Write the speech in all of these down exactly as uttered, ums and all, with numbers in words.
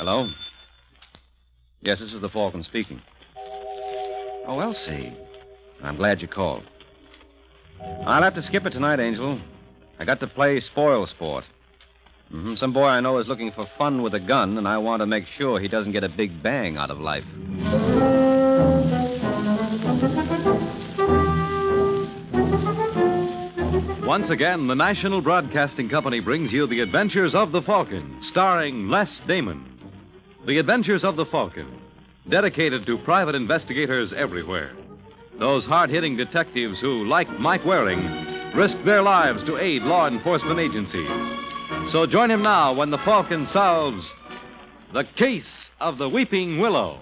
Hello? Yes, this is the Falcon speaking. Oh, Elsie. I'm glad you called. I'll have to skip it tonight, Angel. I got to play spoil sport. Mm-hmm. Some boy I know is looking for fun with a gun, and I want to make sure he doesn't get a big bang out of life. Once again, the National Broadcasting Company brings you The Adventures of the Falcon, starring Les Damon. The Adventures of the Falcon, dedicated to private investigators everywhere. Those hard-hitting detectives who, like Mike Waring, risk their lives to aid law enforcement agencies. So join him now when the Falcon solves The Case of the Weeping Willow.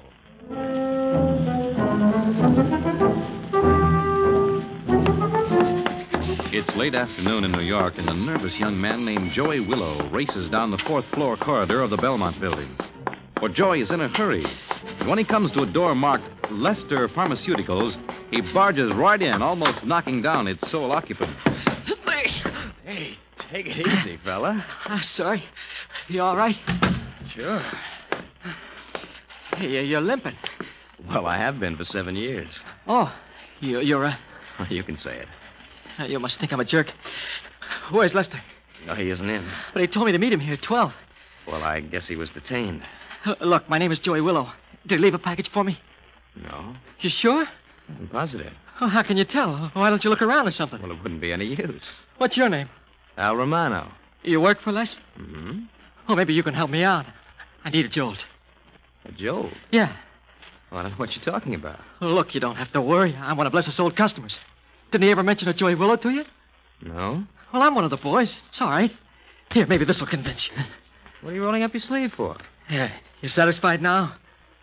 It's late afternoon in New York, and a nervous young man named Joey Willow races down the fourth-floor corridor of the Belmont building. For Joey is in a hurry, and when he comes to a door marked Lester Pharmaceuticals, he barges right in, almost knocking down its sole occupant. Hey, take it easy, fella. Uh, sorry. You all right? Sure. Hey, you're limping. Well, I have been for seven years. Oh, you, you're a... You can say it. Uh, you must think I'm a jerk. Where's Lester? No, he isn't in. But he told me to meet him here at twelve. Well, I guess he was detained. Uh, look, my name is Joey Willow. Did he leave a package for me? No. You sure? I'm positive. Oh, how can you tell? Why don't you look around or something? Well, it wouldn't be any use. What's your name? Al Romano. You work for Les? Mm-hmm. Oh, maybe you can help me out. I need a jolt. A jolt? Yeah. Well, I don't know what you're talking about. Look, you don't have to worry. I'm one of Les's old customers. Didn't he ever mention a Joey Willow to you? No. Well, I'm one of the boys. It's all right. Here, maybe this will convince you. What are you rolling up your sleeve for? Yeah. You satisfied now?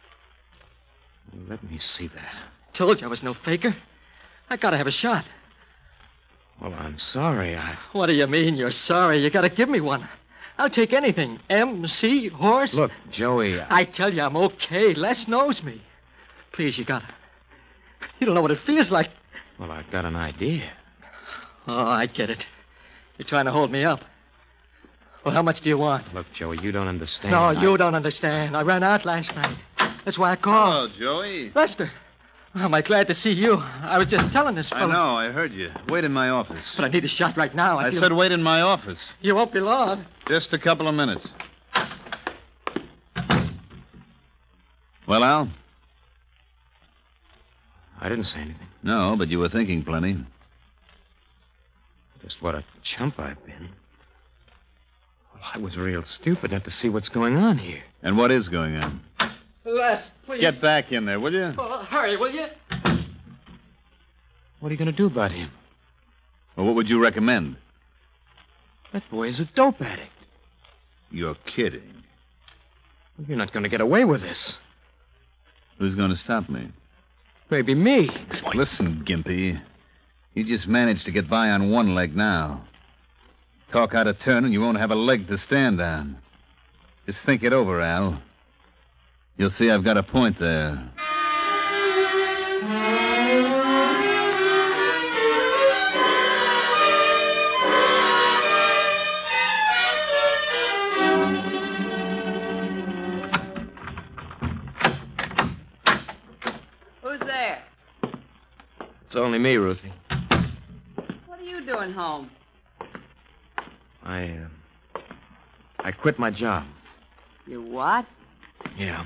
Let me see that. Told you I was no faker. I gotta have a shot. Well, I'm sorry. I... What do you mean you're sorry? You gotta give me one. I'll take anything. M, C, horse. Look, Joey... I... I tell you, I'm okay. Les knows me. Please, you gotta. You don't know what it feels like. Well, I've got an idea. Oh, I get it. You're trying to hold me up. Well, how much do you want? Look, Joey, you don't understand. No, I... you don't understand. I ran out last night. That's why I called. Hello, Joey. Lester. Am I glad to see you? I was just telling this I fellow. know, I heard you. Wait in my office. But I need a shot right now. I, I feel... said wait in my office. You won't be long. Just a couple of minutes. Well, Al? I didn't say anything. No, but you were thinking plenty. Just what a chump I've been. Well, I was real stupid not to see what's going on here. And what is going on? Les, please. Get back in there, will you? Oh, hurry, will you? What are you going to do about him? Well, what would you recommend? That boy is a dope addict. You're kidding. Well, you're not going to get away with this. Who's going to stop me? Maybe me. Listen, Gimpy. You just managed to get by on one leg now. Talk out of turn and you won't have a leg to stand on. Just think it over, Al. You'll see I've got a point there. Who's there? It's only me, Ruthie. What are you doing home? I, uh, I quit my job. You what? Yeah.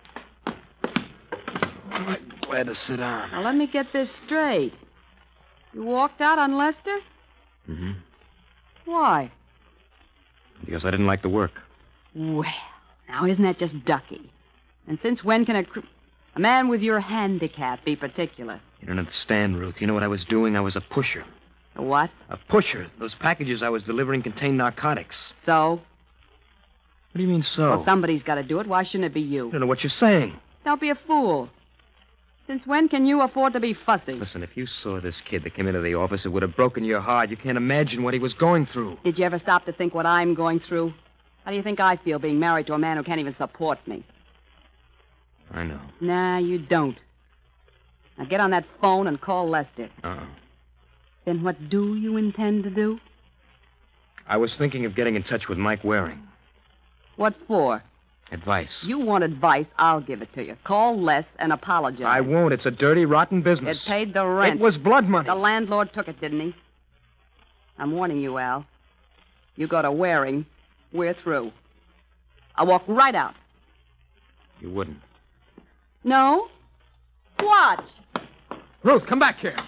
I'm glad to sit down. Now, let me get this straight. You walked out on Lester? Mm-hmm. Why? Because I didn't like the work. Well, now, isn't that just ducky? And since when can a, cr- a man with your handicap be particular? You don't understand, Ruth. You know what I was doing? I was a pusher. A what? A pusher. Those packages I was delivering contained narcotics. So? What do you mean, so? Well, somebody's got to do it. Why shouldn't it be you? I don't know what you're saying. Don't be a fool. Since when can you afford to be fussy? Listen, if you saw this kid that came into the office, it would have broken your heart. You can't imagine what he was going through. Did you ever stop to think what I'm going through? How do you think I feel being married to a man who can't even support me? I know. Nah, you don't. Now get on that phone and call Lester. Uh-uh. Then what do you intend to do? I was thinking of getting in touch with Mike Waring. What for? Advice. You want advice, I'll give it to you. Call Les and apologize. I won't. It's a dirty, rotten It business. paid the rent. It was blood money. The landlord took it, didn't he? I'm warning you, Al. You go to Waring, we're through. I'll walk right out. You wouldn't. No? Watch. Ruth, come back here.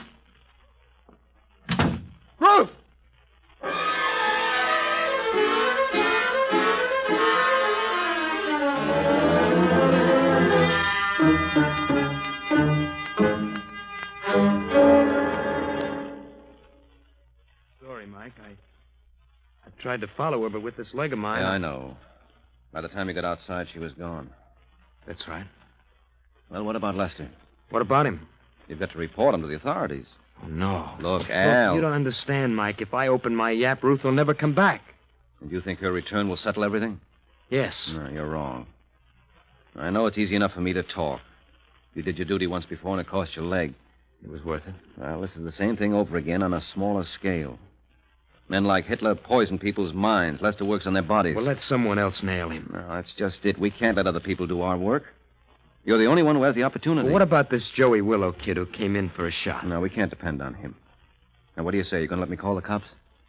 Ruth! Sorry, Mike. I I tried to follow her, but with this leg of mine... Yeah, I know. By the time you got outside, she was gone. That's right. Well, what about Lester? What about him? You've got to report him to the authorities. Oh, no. Look, Al. Look, you don't understand, Mike. If I open my yap, Ruth will never come back. And you think her return will settle everything? Yes. No, you're wrong. I know it's easy enough for me to talk. You did your duty once before, and it cost your leg. It was worth it. Well, this is the same thing over again on a smaller scale. Men like Hitler poison people's minds. Lester works on their bodies. Well, let someone else nail him. No, that's just it. We can't let other people do our work. You're the only one who has the opportunity. Well, what about this Joey Willow kid who came in for a shot? No, we can't depend on him. Now, what do you say? You going to let me call the cops?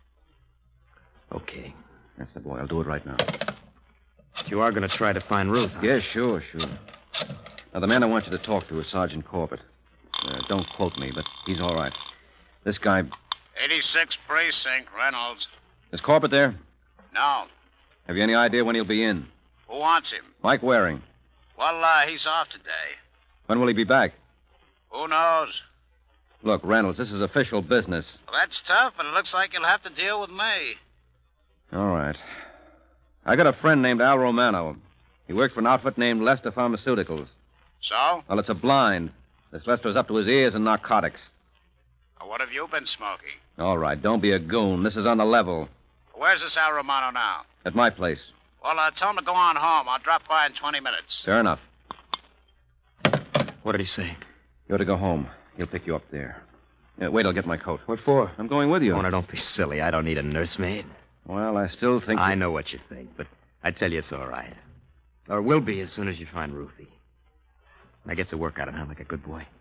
Okay. That's the boy. I'll do it right now. But you are going to try to find Ruth, huh? Yeah, sure, sure. Now, the man I want you to talk to is Sergeant Corbett. Uh, don't quote me, but he's all right. This guy... eighty-sixth Precinct, Reynolds. Is Corbett there? No. Have you any idea when he'll be in? Who wants him? Mike Waring. Well, uh, he's off today. When will he be back? Who knows? Look, Reynolds, this is official business. Well, that's tough, but it looks like you'll have to deal with me. All right. I got a friend named Al Romano. He works for an outfit named Lester Pharmaceuticals. So? Well, it's a blind. This Lester's up to his ears in narcotics. Well, what have you been smoking? All right, don't be a goon. This is on the level. Where's this Al Romano now? At my place. Well, uh, tell him to go on home. I'll drop by in twenty minutes. Fair enough. What did he say? You ought to go home. He'll pick you up there. Yeah, wait, I'll get my coat. What for? I'm going with you. Oh, now, don't be silly. I don't need a nursemaid. Well, I still think... I you- know what you think, but I tell you it's all right. Or will be as soon as you find Ruthie. Now get to work out of her like a good boy.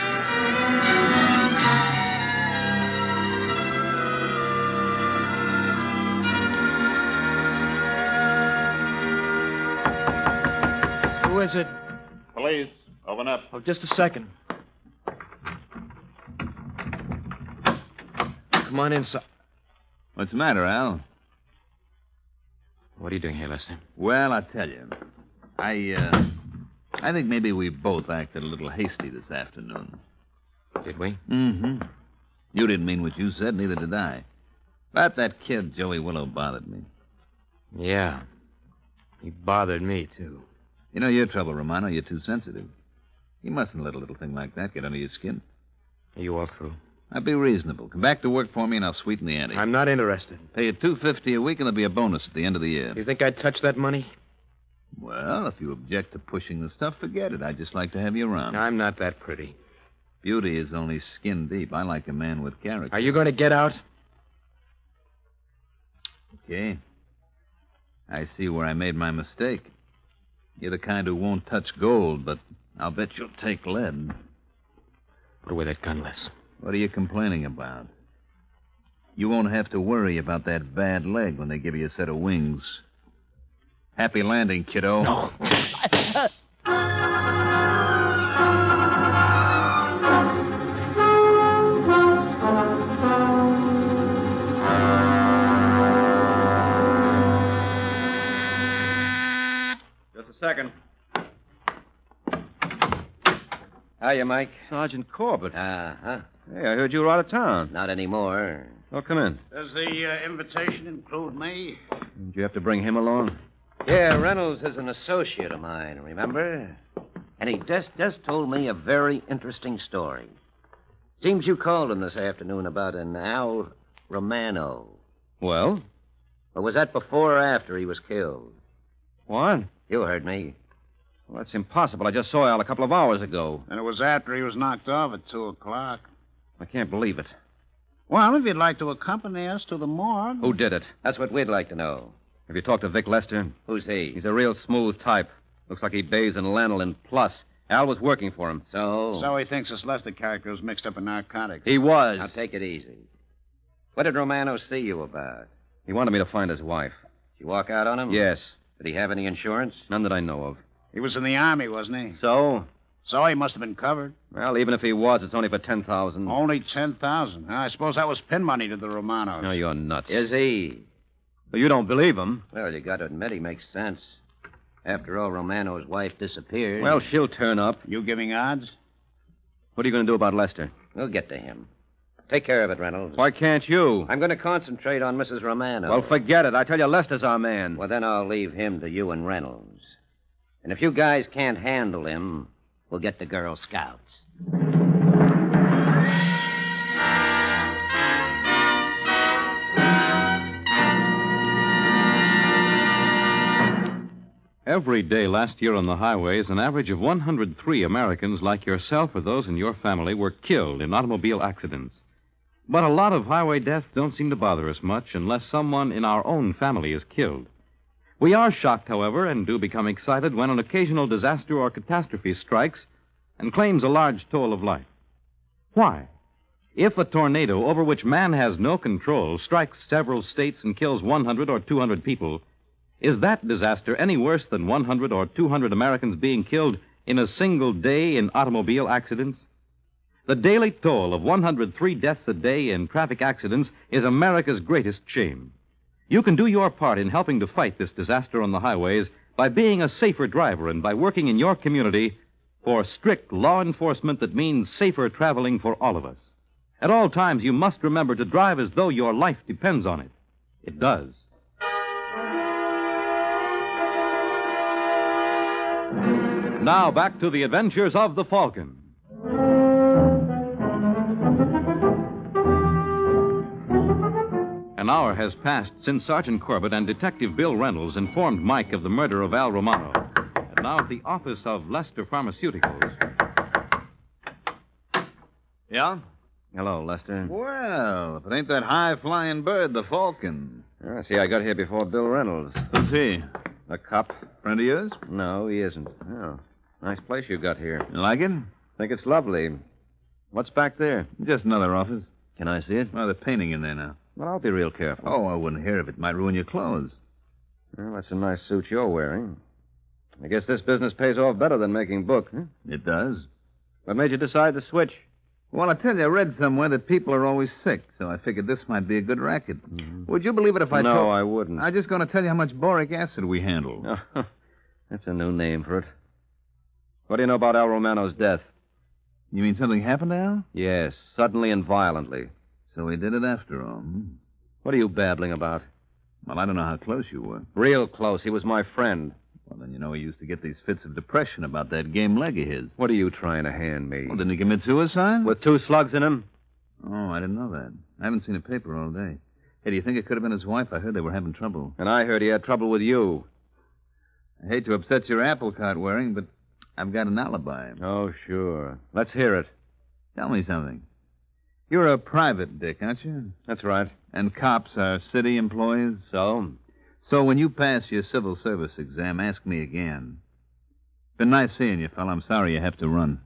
Who is it? Police, open up. Oh, just a second. Come on inside. What's the matter, Al? What are you doing here, Lester? Well, I tell you, I, uh, I think maybe we both acted a little hasty this afternoon. Did we? Mm-hmm. You didn't mean what you said, neither did I. But that kid, Joey Willow, bothered me. Yeah. He bothered me, too. You know your trouble, Romano. You're too sensitive. You mustn't let a little thing like that get under your skin. Are you all through? Now, be reasonable. Come back to work for me, and I'll sweeten the ante. I'm not interested. Pay you two fifty a week, and there'll be a bonus at the end of the year. You think I'd touch that money? Well, if you object to pushing the stuff, forget it. I'd just like to have you around. I'm not that pretty. Beauty is only skin deep. I like a man with character. Are you going to get out? Okay. I see where I made my mistake. You're the kind who won't touch gold, but I'll bet you'll take lead. Put away that gun, Les. What are you complaining about? You won't have to worry about that bad leg when they give you a set of wings. Happy landing, kiddo. No. Just a second. Hiya, Mike. Sergeant Corbett. Uh-huh. Hey, I heard you were out of town. Not anymore. Oh, come in. Does the uh, invitation include me? Did you have to bring him along? Yeah, Reynolds is an associate of mine, remember? And he just, just told me a very interesting story. Seems you called him this afternoon about an Al Romano. Well? But was that before or after he was killed? What? You heard me. Well, that's impossible. I just saw Al a couple of hours ago. And it was after he was knocked off at two o'clock. I can't believe it. Well, if you'd like to accompany us to the morgue. Who did it? That's what we'd like to know. Have you talked to Vic Lester? Who's he? He's a real smooth type. Looks like he bathes in lanolin plus. Al was working for him. So? So he thinks this Lester character was mixed up in narcotics. He was. Now, take it easy. What did Romano see you about? He wanted me to find his wife. Did you walk out on him? Yes. Did he have any insurance? None that I know of. He was in the Army, wasn't he? So? So he must have been covered. Well, even if he was, it's only for ten thousand dollars. Only ten thousand dollars. I suppose that was pin money to the Romanos. No, you're nuts. Is he? Well, you don't believe him. Well, you got to admit he makes sense. After all, Romano's wife disappeared. Well, she'll turn up. You giving odds? What are you going to do about Lester? We'll get to him. Take care of it, Reynolds. Why can't you? I'm going to concentrate on Missus Romano. Well, forget it. I tell you, Lester's our man. Well, then I'll leave him to you and Reynolds. And if you guys can't handle him, we'll get the Girl Scouts. Every day last year on the highways, an average of one hundred three Americans like yourself or those in your family were killed in automobile accidents. But a lot of highway deaths don't seem to bother us much unless someone in our own family is killed. We are shocked, however, and do become excited when an occasional disaster or catastrophe strikes and claims a large toll of life. Why? If a tornado over which man has no control strikes several states and kills one hundred or two hundred people, is that disaster any worse than one hundred or two hundred Americans being killed in a single day in automobile accidents? The daily toll of one hundred three deaths a day in traffic accidents is America's greatest shame. You can do your part in helping to fight this disaster on the highways by being a safer driver and by working in your community for strict law enforcement that means safer traveling for all of us. At all times, you must remember to drive as though your life depends on it. It does. Now back to the adventures of the Falcon. An hour has passed since Sergeant Corbett and Detective Bill Reynolds informed Mike of the murder of Al Romano. And now at the office of Lester Pharmaceuticals. Yeah? Hello, Lester. Well, if it ain't that high-flying bird, the Falcon. I see I got here before Bill Reynolds. Who's he? A cop? Friend of yours? No, he isn't. Oh, nice place you got here. You like it? Think it's lovely. What's back there? Just another office. Can I see it? Oh, they're painting in there now. Well, I'll be real careful. Oh, I wouldn't hear of it. Might ruin your clothes. Well, that's a nice suit you're wearing. I guess this business pays off better than making books, huh? It does. What made you decide to switch? Well, I tell you, I read somewhere that people are always sick, so I figured this might be a good racket. Mm-hmm. Would you believe it if I No, told... I wouldn't. I'm just going to tell you how much boric acid we handle. Oh, that's a new name for it. What do you know about Al Romano's death? You mean something happened to Al? Yes, suddenly and violently. So he did it after all. Hmm? What are you babbling about? Well, I don't know how close you were. Real close. He was my friend. Well, then you know he used to get these fits of depression about that game leg of his. What are you trying to hand me? Well, didn't he commit suicide? With two slugs in him? Oh, I didn't know that. I haven't seen a paper all day. Hey, do you think it could have been his wife? I heard they were having trouble. And I heard he had trouble with you. I hate to upset your apple cart wearing, but I've got an alibi. Oh, sure. Let's hear it. Tell me something. You're a private dick, aren't you? That's right. And cops are city employees? So? So when you pass your civil service exam, ask me again. Been nice seeing you, fella. I'm sorry you have to run.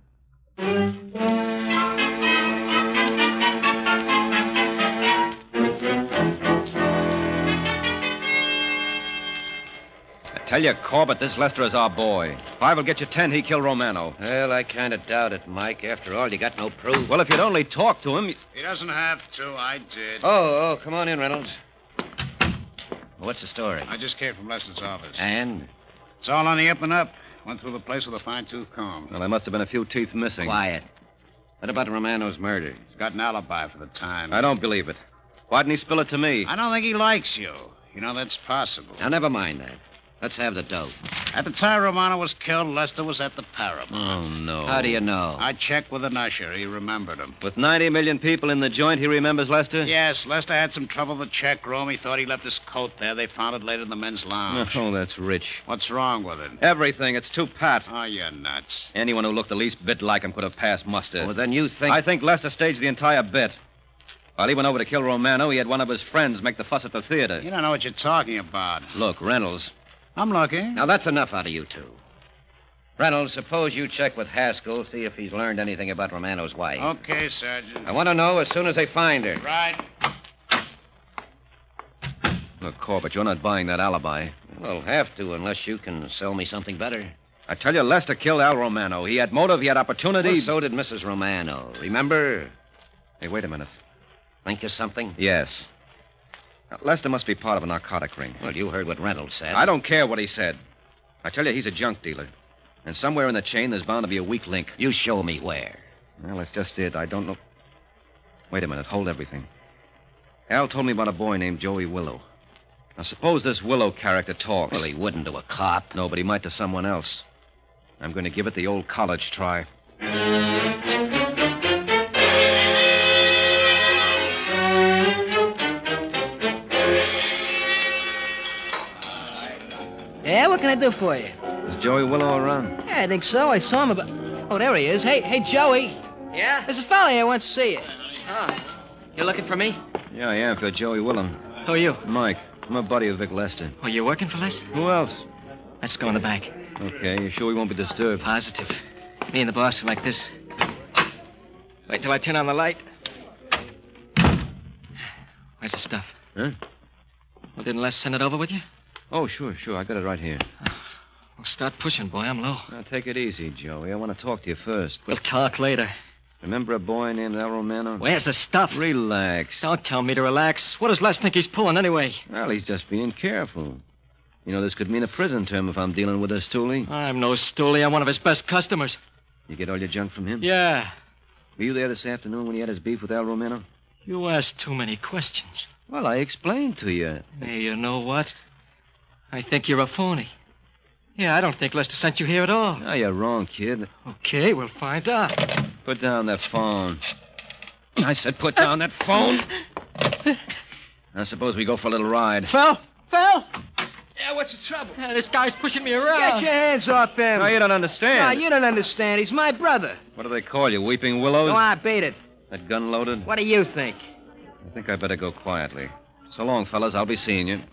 Tell you, Corbett, this Lester is our boy. If I will get you ten, he killed Romano. Well, I kind of doubt it, Mike. After all, you got no proof. Well, if you'd only talk to him... You... He doesn't have to. I did. Oh, oh, come on in, Reynolds. What's the story? I just came from Lester's office. And? It's all on the up and up. Went through the place with a fine-tooth comb. Well, there must have been a few teeth missing. Quiet. What about Romano's murder? He's got an alibi for the time. I don't believe it. Why didn't he spill it to me? I don't think he likes you. You know, that's possible. Now, never mind that. Let's have the dope. At the time Romano was killed, Lester was at the Paramount. Oh, no. How do you know? I checked with an usher. He remembered him. With ninety million people in the joint, he remembers Lester? Yes, Lester had some trouble with the check room. He thought he left his coat there. They found it later in the men's lounge. Oh, that's rich. What's wrong with it? Everything. It's too pat. Oh, you're nuts. Anyone who looked the least bit like him could have passed muster. Well, then you think... I think Lester staged the entire bit. While he went over to kill Romano, he had one of his friends make the fuss at the theater. You don't know what you're talking about. Look, Reynolds. I'm looking. Now, that's enough out of you two. Reynolds, suppose you check with Haskell, see if he's learned anything about Romano's wife. Okay, Sergeant. I want to know as soon as they find her. Right. Look, Corbett, you're not buying that alibi. Well, have to, unless you can sell me something better. I tell you, Lester killed Al Romano. He had motive, he had opportunity. Well, so did Missus Romano. Remember? Hey, wait a minute. Think of something? Yes. Now, Lester must be part of a narcotic ring. Well, you heard what Reynolds said. I don't care what he said. I tell you, he's a junk dealer. And somewhere in the chain, there's bound to be a weak link. You show me where. Well, that's just it. I don't know. Wait a minute. Hold everything. Al told me about a boy named Joey Willow. Now, suppose this Willow character talks. Well, he wouldn't to a cop. No, but he might to someone else. I'm going to give it the old college try. Yeah, what can I do for you? Is Joey Willow around? Yeah, I think so. I saw him about... Oh, there he is. Hey, hey, Joey. Yeah? There's a fella here who wants to see you. Oh. You looking for me? Yeah, I am for Joey Willow. Who are you? Mike. I'm a buddy of Vic Lester. Oh, you working for Les? Who else? Let's go in the back. Okay, you sure we won't be disturbed? Positive. Me and the boss are like this. Wait till I turn on the light. Where's the stuff? Huh? Well, didn't Les send it over with you? Oh, sure, sure. I got it right here. Well, start pushing, boy. I'm low. Now, take it easy, Joey. I want to talk to you first. We'll talk later. Remember a boy named Al Romano? Where's the stuff? Relax. Don't tell me to relax. What does Les think he's pulling anyway? Well, he's just being careful. You know, this could mean a prison term if I'm dealing with this Stooley. I'm no stoolie. I'm one of his best customers. You get all your junk from him? Yeah. Were you there this afternoon when he had his beef with Al Romano? You ask too many questions. Well, I explained to you. Hey, you know what? I think you're a phony. Yeah, I don't think Lester sent you here at all. No, you're wrong, kid. Okay, we'll find out. Put down that phone. I said put down that phone. Now, suppose we go for a little ride. Phil? Phil? Yeah, what's the trouble? Yeah, this guy's pushing me around. Get your hands off him. No, you don't understand. No, you don't understand. He's my brother. What do they call you, Weeping Willows? No, I beat it. That gun loaded? What do you think? I think I better go quietly. So long, fellas. I'll be seeing you.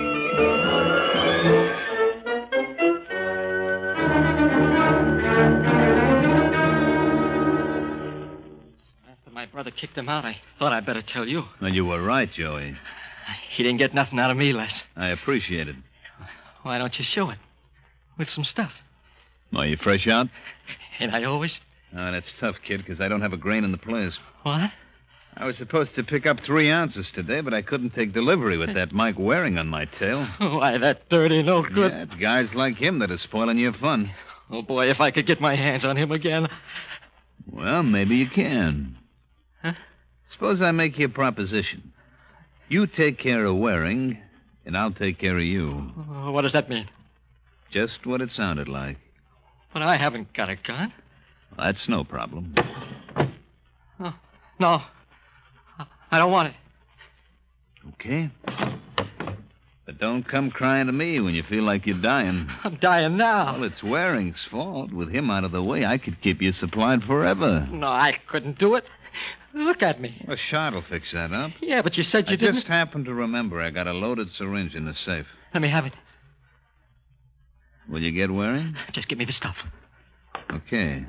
After my brother kicked him out, I thought I'd better tell you. Well, you were right, Joey. He didn't get nothing out of me, Les. I appreciate it. Why don't you show it? With some stuff. Are you fresh out? Ain't I always? Oh, that's tough, kid, because I don't have a grain in the place. What? I was supposed to pick up three ounces today, but I couldn't take delivery with that Mike Waring on my tail. Why, that dirty no good. Yeah, it's guys like him that are spoiling your fun. Oh, boy, if I could get my hands on him again. Well, maybe you can. Huh? Suppose I make you a proposition. You take care of Waring, and I'll take care of you. Oh, what does that mean? Just what it sounded like. But I haven't got a gun. Well, that's no problem. Oh, no. I don't want it. Okay. But don't come crying to me when you feel like you're dying. I'm dying now. Well, it's Waring's fault. With him out of the way, I could keep you supplied forever. No, I couldn't do it. Look at me. Well, Shard will fix that up. Yeah, but you said you I didn't. just happened to remember I got a loaded syringe in the safe. Let me have it. Will you get Waring? Just give me the stuff. Okay.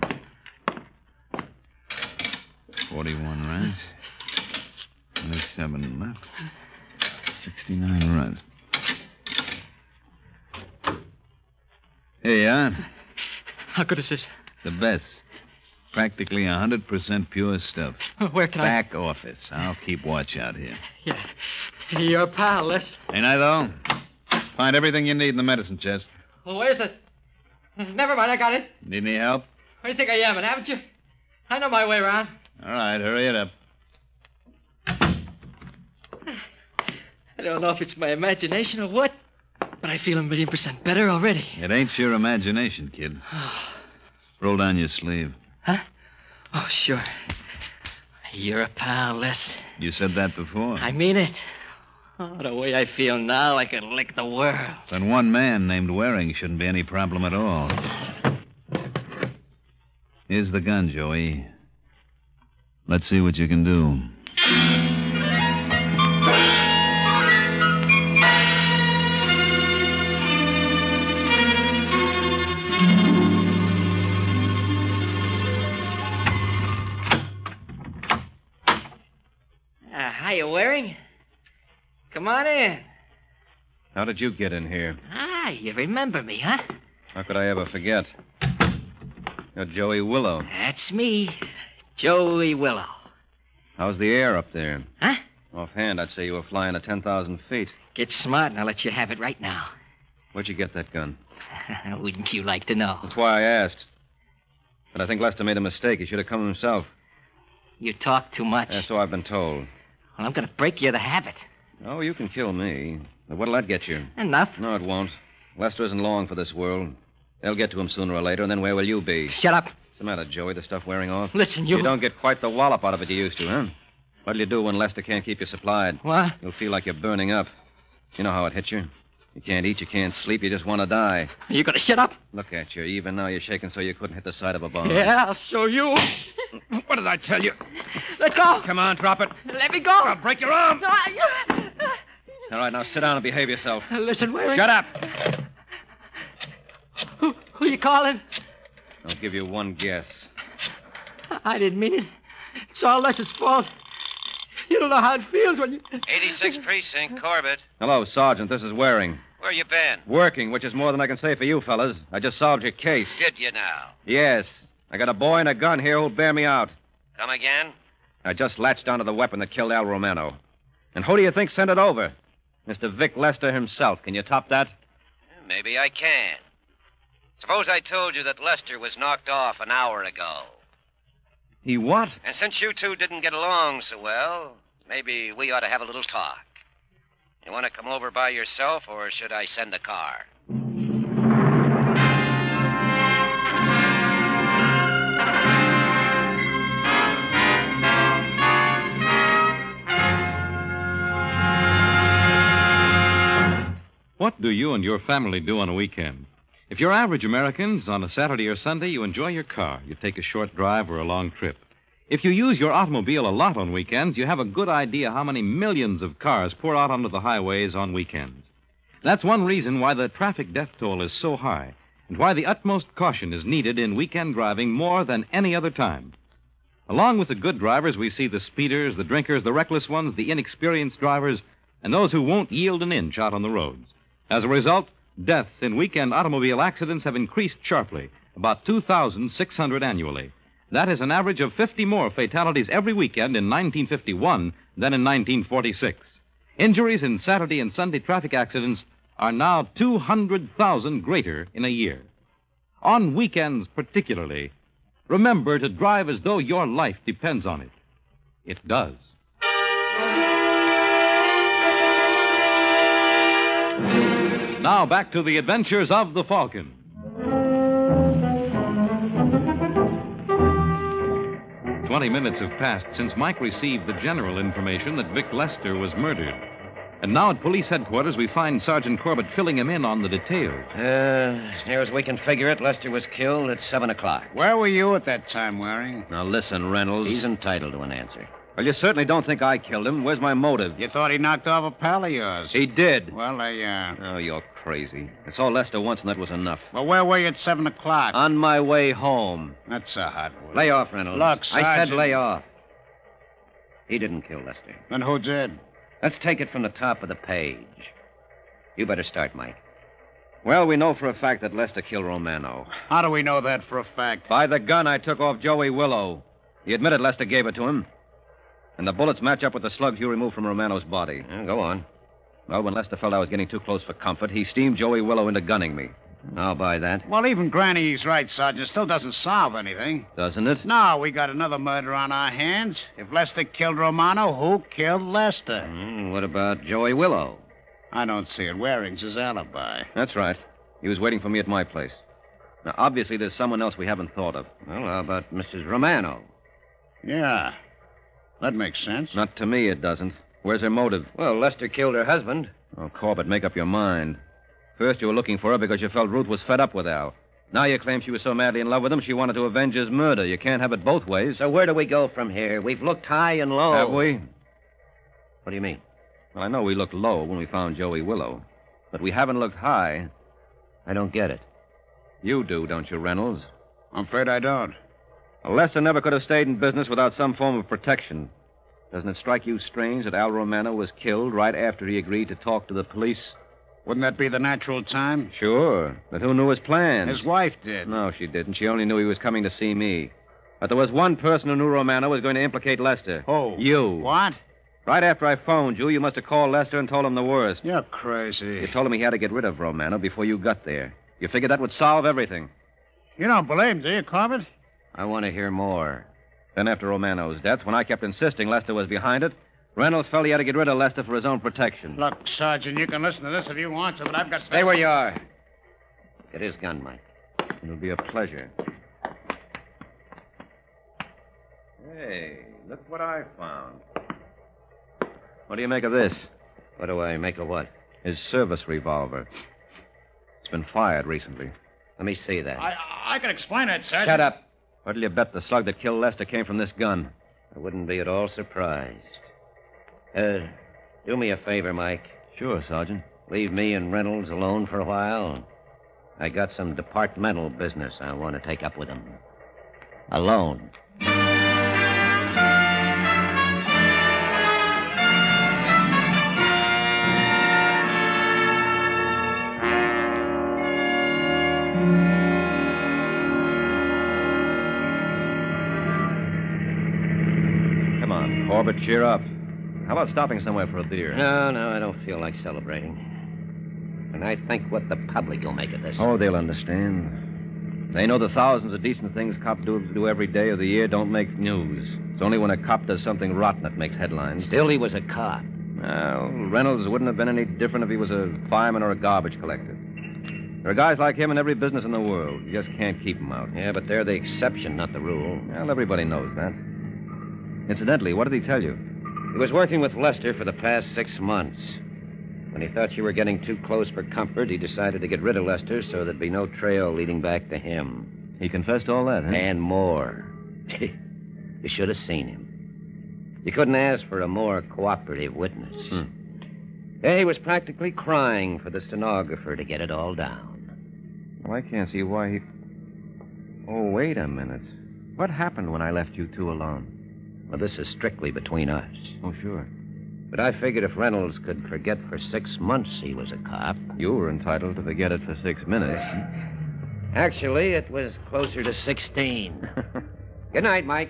Forty-one right. Twenty-seven left. Sixty-nine right. Here you are. How good is this? The best. Practically one hundred percent pure stuff. Where can Back office. I'll keep watch out here. I... Yeah. You're a pal, Les. Ain't I, though? Find everything you need in the medicine chest. Well, where's it? Never mind, I got it. Need any help? Where do you think I am, and haven't you? I know my way around. All right, hurry it up. I don't know if it's my imagination or what, but I feel a million percent better already. It ain't your imagination, kid. Roll down your sleeve. Huh? Oh, sure. You're a pal, Les. You said that before. I mean it. Oh, the way I feel now, I could lick the world. Then one man named Waring shouldn't be any problem at all. Here's the gun, Joey. Let's see what you can do. Waring. Come on in. How did you get in here? Ah, you remember me, huh? How could I ever forget? You're Joey Willow. That's me, Joey Willow. How's the air up there? Huh? Offhand, I'd say you were flying at ten thousand feet. Get smart and I'll let you have it right now. Where'd you get that gun? Wouldn't you like to know? That's why I asked. But I think Lester made a mistake. He should have come himself. You talk too much. Yeah, so I've been told. Well, I'm going to break you of the habit. Oh, you can kill me. But what'll that get you? Enough. No, it won't. Lester isn't long for this world. They'll get to him sooner or later, and then where will you be? Shut up. What's the matter, Joey? The stuff wearing off? Listen, you... You don't get quite the wallop out of it you used to, huh? What'll you do when Lester can't keep you supplied? What? You'll feel like you're burning up. You know how it hits you. You can't eat, you can't sleep, you just want to die. You going to shut up? Look at you. Even now you're shaking so you couldn't hit the side of a barn. Yeah, I'll show you. What did I tell you? Let go. Come on, drop it. Let me go. I'll break your arm. No, I- All right, now sit down and behave yourself. Listen, Waring. Shut up. Who, who you calling? I'll give you one guess. I didn't mean it. It's all Lester's fault. You don't know how it feels when you... eighty-sixth Precinct, Corbett. Hello, Sergeant. This is Waring. Where you been? Working, which is more than I can say for you fellas. I just solved your case. Did you now? Yes. I got a boy and a gun here who'll bear me out. Come again? I just latched onto the weapon that killed Al Romano. And who do you think sent it over? Mister Vic Lester himself. Can you top that? Maybe I can. Suppose I told you that Lester was knocked off an hour ago. He what? And since you two didn't get along so well, maybe we ought to have a little talk. You want to come over by yourself, or should I send a car? What do you and your family do on a weekend? If you're average Americans, on a Saturday or Sunday, you enjoy your car. You take a short drive or a long trip. If you use your automobile a lot on weekends, you have a good idea how many millions of cars pour out onto the highways on weekends. That's one reason why the traffic death toll is so high, and why the utmost caution is needed in weekend driving more than any other time. Along with the good drivers, we see the speeders, the drinkers, the reckless ones, the inexperienced drivers, and those who won't yield an inch out on the roads. As a result, deaths in weekend automobile accidents have increased sharply, about two thousand six hundred annually. That is an average of fifty more fatalities every weekend in nineteen fifty-one than in nineteen forty-six. Injuries in Saturday and Sunday traffic accidents are now two hundred thousand greater in a year. On weekends particularly, remember to drive as though your life depends on it. It does. Now back to the adventures of the Falcon. Twenty minutes have passed since Mike received the general information that Vic Lester was murdered. And now at police headquarters, we find Sergeant Corbett filling him in on the details. Uh, as near as we can figure it, Lester was killed at seven o'clock. Where were you at that time, Waring? Now listen, Reynolds. He's entitled to an answer. Well, you certainly don't think I killed him. Where's my motive? You thought he knocked off a pal of yours. He did. Well, they, uh... Oh, you're crazy. It's all Lester once, and that was enough. Well, where were you at seven o'clock? On my way home. That's a hot one. Lay off, Reynolds. Look, I said Sergeant- lay off. He didn't kill Lester. Then who did? Let's take it from the top of the page. You better start, Mike. Well, we know for a fact that Lester killed Romano. How do we know that for a fact? By the gun I took off Joey Willow. He admitted Lester gave it to him. And the bullets match up with the slugs you removed from Romano's body. Yeah, go on. Well, when Lester felt I was getting too close for comfort, he steamed Joey Willow into gunning me. I'll buy that. Well, even Granny's right, Sergeant. Still doesn't solve anything. Doesn't it? No, we got another murder on our hands. If Lester killed Romano, who killed Lester? Mm, what about Joey Willow? I don't see it. Waring's his alibi. That's right. He was waiting for me at my place. Now, obviously, there's someone else we haven't thought of. Well, how about Missus Romano? Yeah. That makes sense. Not to me, it doesn't. Where's her motive? Well, Lester killed her husband. Oh, Corbett, make up your mind. First, you were looking for her because you felt Ruth was fed up with Al. Now you claim she was so madly in love with him she wanted to avenge his murder. You can't have it both ways. So where do we go from here? We've looked high and low. Have we? What do you mean? Well, I know we looked low when we found Joey Willow. But we haven't looked high. I don't get it. You do, don't you, Reynolds? I'm afraid I don't. Well, Lester never could have stayed in business without some form of protection. Doesn't it strike you strange that Al Romano was killed right after he agreed to talk to the police? Wouldn't that be the natural time? Sure. But who knew his plans? His wife did. No, she didn't. She only knew he was coming to see me. But there was one person who knew Romano was going to implicate Lester. Who? You. What? Right after I phoned you, you must have called Lester and told him the worst. You're crazy. You told him he had to get rid of Romano before you got there. You figured that would solve everything. You don't believe him, do you, Corbett? I want to hear more. Then after Romano's death, when I kept insisting Lester was behind it, Reynolds felt he had to get rid of Lester for his own protection. Look, Sergeant, you can listen to this if you want to, but I've got... Stay where you are. Get his gun, Mike. It'll be a pleasure. Hey, look what I found. What do you make of this? What do I make of what? His service revolver. It's been fired recently. Let me see that. I, I can explain it, Sergeant. Shut up. What'll you bet the slug that killed Lester came from this gun? I wouldn't be at all surprised. Uh, do me a favor, Mike. Sure, Sergeant. Leave me and Reynolds alone for a while. I got some departmental business I want to take up with him. Alone. Come on, Corbett, cheer up. How about stopping somewhere for a beer? No, no, I don't feel like celebrating. And I think what the public will make of this. Oh, they'll understand. They know the thousands of decent things cops do, do every day of the year don't make news. It's only when a cop does something rotten that makes headlines. Still, he was a cop. Well, Reynolds wouldn't have been any different if he was a fireman or a garbage collector. There are guys like him in every business in the world. You just can't keep them out. Yeah, but they're the exception, not the rule. Well, everybody knows that. Incidentally, what did he tell you? He was working with Lester for the past six months. When he thought you were getting too close for comfort, he decided to get rid of Lester so there'd be no trail leading back to him. He confessed all that, huh? And more. You should have seen him. You couldn't ask for a more cooperative witness. Hmm. Yeah, he was practically crying for the stenographer to get it all down. Well, I can't see why he... Oh, wait a minute. What happened when I left you two alone? Well, this is strictly between us. Oh, sure. But I figured if Reynolds could forget for six months he was a cop... You were entitled to forget it for six minutes. Actually, it was closer to sixteen. Good night, Mike.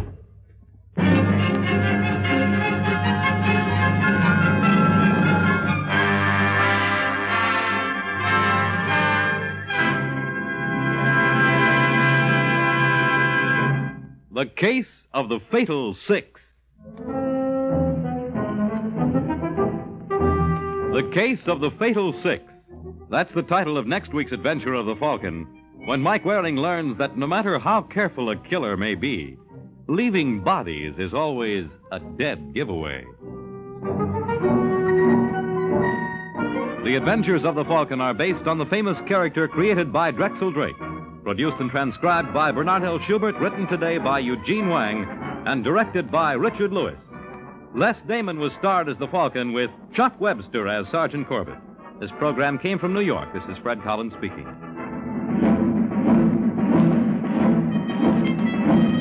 The Case of the Fatal Six. The Case of the Fatal Six. That's the title of next week's adventure of the Falcon, when Mike Waring learns that no matter how careful a killer may be, leaving bodies is always a dead giveaway. The Adventures of the Falcon are based on the famous character created by Drexel Drake. Produced and transcribed by Bernard L. Schubert, written today by Eugene Wang, and directed by Richard Lewis. Les Damon was starred as the Falcon with Chuck Webster as Sergeant Corbett. This program came from New York. This is Fred Collins speaking.